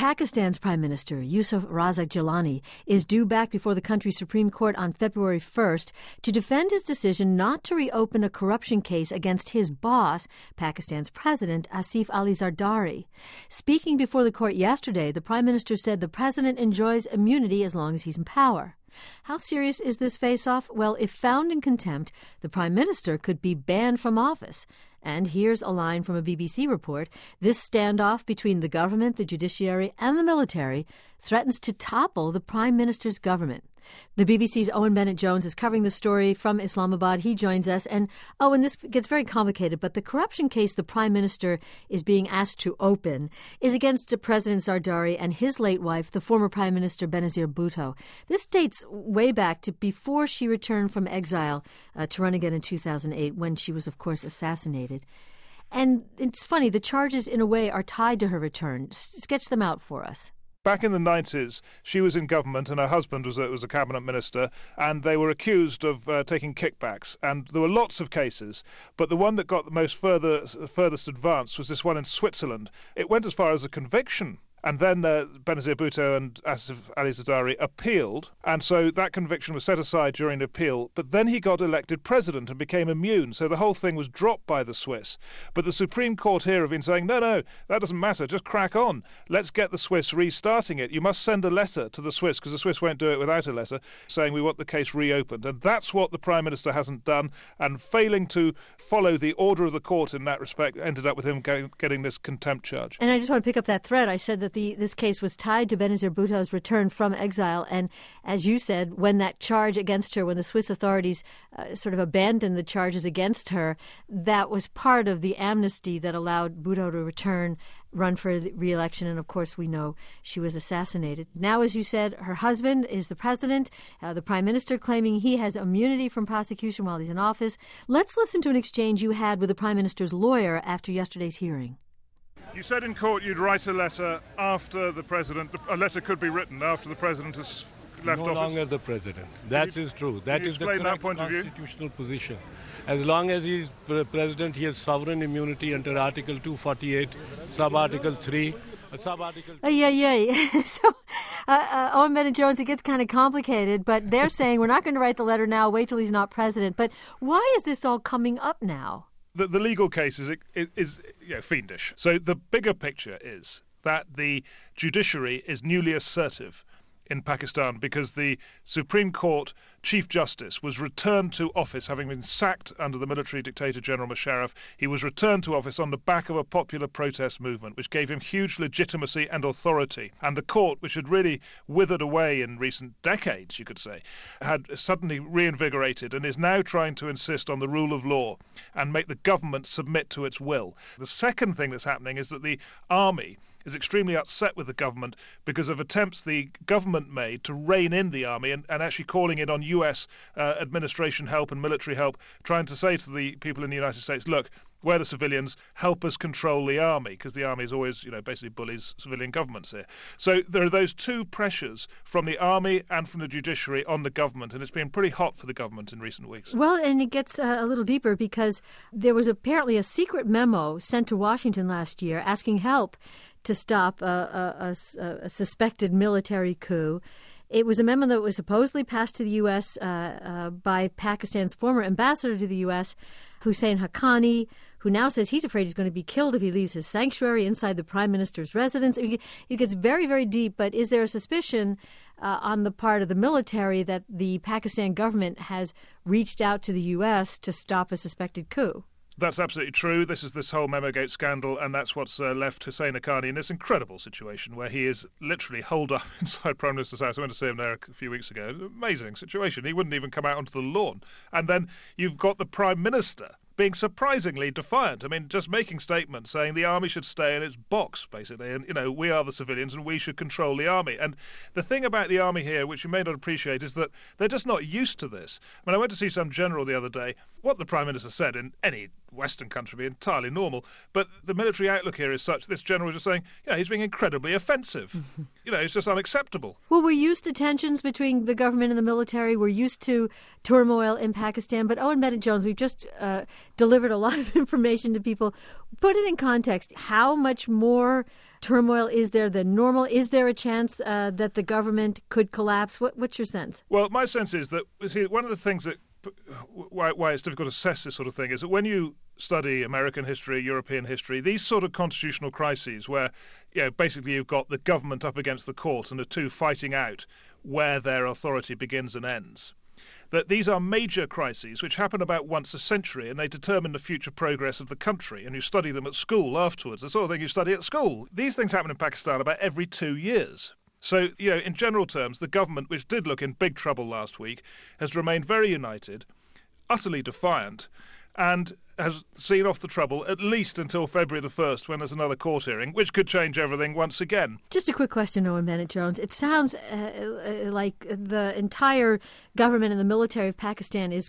Pakistan's Prime Minister, Yusuf Raza Gilani, is due back before the country's Supreme Court on February 1st to defend his decision not to reopen a corruption case against his boss, Pakistan's President Asif Ali Zardari. Speaking before the court yesterday, the Prime Minister said the president enjoys immunity as long as he's in power. How serious is this face-off? Well, if found in contempt, the Prime Minister could be banned from office. And here's a line from a BBC report. This standoff between the government, the judiciary, and the military threatens to topple the Prime Minister's government. The BBC's Owen Bennett-Jones is covering the story from Islamabad. He joins us. And this gets very complicated, but the corruption case the Prime Minister is being asked to open is against President Zardari and his late wife, the former Prime Minister Benazir Bhutto. This dates way back to before she returned from exile to run again in 2008, when she was, of course, assassinated. And it's funny, the charges, in a way, are tied to her return. Sketch them out for us. Back in the 90s, she was in government and her husband was a cabinet minister, and they were accused of taking kickbacks. And there were lots of cases, but the one that got the most furthest advanced was this one in Switzerland. It went as far as a conviction. And then Benazir Bhutto and Asif Ali Zardari appealed, and so that conviction was set aside during the appeal. But then he got elected president and became immune, so the whole thing was dropped by the Swiss. But the Supreme Court here have been saying, no, that doesn't matter, just crack on. Let's get the Swiss restarting it. You must send a letter to the Swiss, because the Swiss won't do it without a letter, saying we want the case reopened. And that's what the Prime Minister hasn't done, and failing to follow the order of the court in that respect ended up with him getting this contempt charge. And I just want to pick up that thread. I said that this case was tied to Benazir Bhutto's return from exile. And as you said, when that charge against her, when the Swiss authorities sort of abandoned the charges against her, that was part of the amnesty that allowed Bhutto to return, run for re-election. And of course, we know she was assassinated. Now, as you said, her husband is the president, the Prime Minister claiming he has immunity from prosecution while he's in office. Let's listen to an exchange you had with the Prime Minister's lawyer after yesterday's hearing. You said in court you'd write a letter after the president. A letter could be written after the president has left office. No longer the president. That is true. That is the correct constitutional position. As long as he's president, he has sovereign immunity under Article 248, Sub-Article 3. So, Owen Bennett-Jones, it gets kind of complicated, but they're saying we're not going to write the letter now, wait till he's not president. But why is this all coming up now? The legal case is fiendish. So the bigger picture is that the judiciary is newly assertive in Pakistan because the Supreme Court Chief Justice was returned to office, having been sacked under the military dictator General Musharraf. He was returned to office on the back of a popular protest movement, which gave him huge legitimacy and authority. And the court, which had really withered away in recent decades, you could say, had suddenly reinvigorated and is now trying to insist on the rule of law and make the government submit to its will. The second thing that's happening is that the army is extremely upset with the government because of attempts the government made to rein in the army and actually calling it on US administration help and military help, trying to say to the people in the United States, look, we're the civilians, help us control the army, because the army is always, basically bullies civilian governments here. So there are those two pressures from the army and from the judiciary on the government, and it's been pretty hot for the government in recent weeks. Well, and it gets a little deeper because there was apparently a secret memo sent to Washington last year asking help to stop a suspected military coup. It was a memo that was supposedly passed to the U.S. By Pakistan's former ambassador to the U.S., Hussein Haqqani, who now says he's afraid he's going to be killed if he leaves his sanctuary inside the Prime Minister's residence. It gets very, very deep, but is there a suspicion on the part of the military that the Pakistan government has reached out to the U.S. to stop a suspected coup? That's absolutely true. This is this whole Memogate scandal, and that's what's left Hussein Haqqani in this incredible situation where he is literally holed up inside Prime Minister's house. I went to see him there a few weeks ago. Amazing situation. He wouldn't even come out onto the lawn. And then you've got the Prime Minister being surprisingly defiant. I mean, just making statements saying the army should stay in its box, basically, and, we are the civilians and we should control the army. And the thing about the army here, which you may not appreciate, is that they're just not used to this. I mean, I went to see some general the other day. What the Prime Minister said in any Western country would be entirely normal, but the military outlook here is such, this general was just saying, he's being incredibly offensive. It's just unacceptable. Well, we're used to tensions between the government and the military. We're used to turmoil in Pakistan. But Owen Bennett-Jones, we've just delivered a lot of information to people. Put it in context. How much more turmoil is there than normal? Is there a chance that the government could collapse? What's your sense? Well, my sense is that, see, one of the things that why it's difficult to assess this sort of thing is that when you study American history, European history, these sort of constitutional crises where, basically you've got the government up against the court and the two fighting out where their authority begins and ends, that these are major crises which happen about once a century and they determine the future progress of the country, and you study them at school afterwards, the sort of thing you study at school. These things happen in Pakistan about every 2 years. So, in general terms, the government, which did look in big trouble last week, has remained very united, utterly defiant, and has seen off the trouble at least until February the 1st, when there's another court hearing, which could change everything once again. Just a quick question, Owen Bennett-Jones. It sounds like the entire government and the military of Pakistan is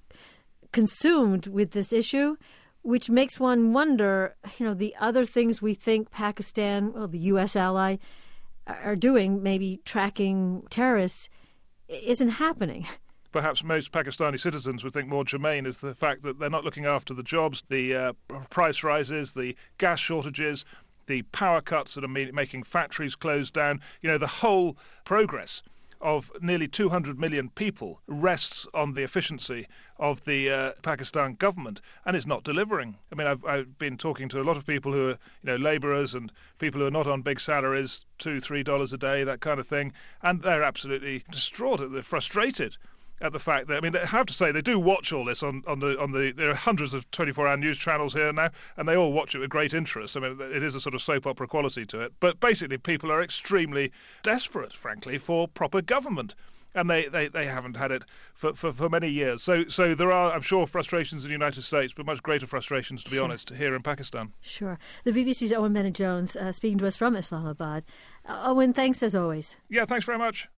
consumed with this issue, which makes one wonder, the other things we think Pakistan, the U.S. ally, are doing, maybe tracking terrorists, isn't happening. Perhaps most Pakistani citizens would think more germane is the fact that they're not looking after the jobs, the price rises, the gas shortages, the power cuts that are making factories close down. The whole progress of nearly 200 million people rests on the efficiency of the Pakistan government, and it's not delivering. I mean, I've been talking to a lot of people who are, labourers and people who are not on big salaries, $2-3 a day, that kind of thing, and they're absolutely distraught. They're frustrated at the fact that, I have to say, they do watch all this on the there are hundreds of 24-hour news channels here now, and they all watch it with great interest. It is a sort of soap opera quality to it. But basically, people are extremely desperate, frankly, for proper government. And they haven't had it for many years. So there are, I'm sure, frustrations in the United States, but much greater frustrations, to be honest, here in Pakistan. Sure. The BBC's Owen Bennett-Jones speaking to us from Islamabad. Owen, thanks as always. Yeah, thanks very much.